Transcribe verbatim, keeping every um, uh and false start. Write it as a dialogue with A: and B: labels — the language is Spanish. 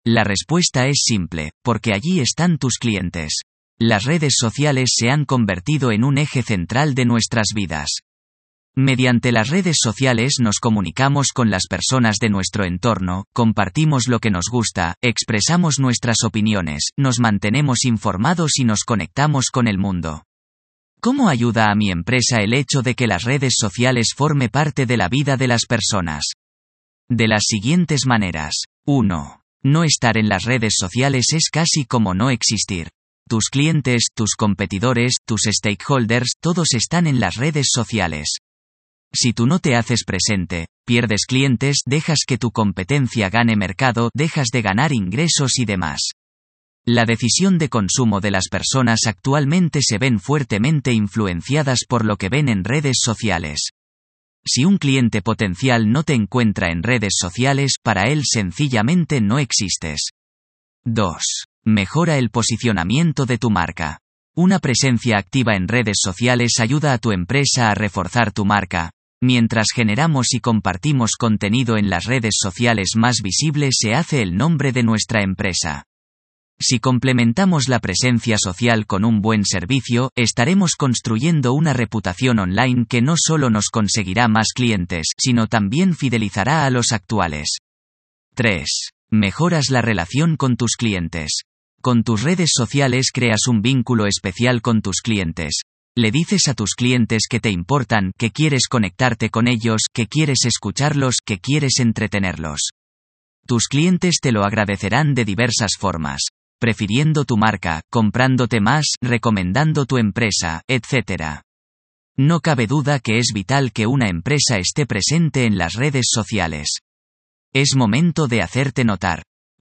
A: La respuesta es simple, porque allí están tus clientes. Las redes sociales se han convertido en un eje central de nuestras vidas. Mediante las redes sociales nos comunicamos con las personas de nuestro entorno, compartimos lo que nos gusta, expresamos nuestras opiniones, nos mantenemos informados y nos conectamos con el mundo. ¿Cómo ayuda a mi empresa el hecho de que las redes sociales forme parte de la vida de las personas? De las siguientes maneras. uno. No estar en las redes sociales es casi como no existir. Tus clientes, tus competidores, tus stakeholders, todos están en las redes sociales. Si tú no te haces presente, pierdes clientes, dejas que tu competencia gane mercado, dejas de ganar ingresos y demás. La decisión de consumo de las personas actualmente se ven fuertemente influenciadas por lo que ven en redes sociales. Si un cliente potencial no te encuentra en redes sociales, para él sencillamente no existes. dos. Mejora el posicionamiento de tu marca. Una presencia activa en redes sociales ayuda a tu empresa a reforzar tu marca. Mientras generamos y compartimos contenido en las redes sociales más visible se hace el nombre de nuestra empresa. Si complementamos la presencia social con un buen servicio, estaremos construyendo una reputación online que no solo nos conseguirá más clientes, sino también fidelizará a los actuales. tres. Mejoras la relación con tus clientes. Con tus redes sociales creas un vínculo especial con tus clientes. Le dices a tus clientes que te importan, que quieres conectarte con ellos, que quieres escucharlos, que quieres entretenerlos. Tus clientes te lo agradecerán de diversas formas. Prefiriendo tu marca, comprándote más, recomendando tu empresa, etcétera. No cabe duda que es vital que una empresa esté presente en las redes sociales. Es momento de hacerte notar.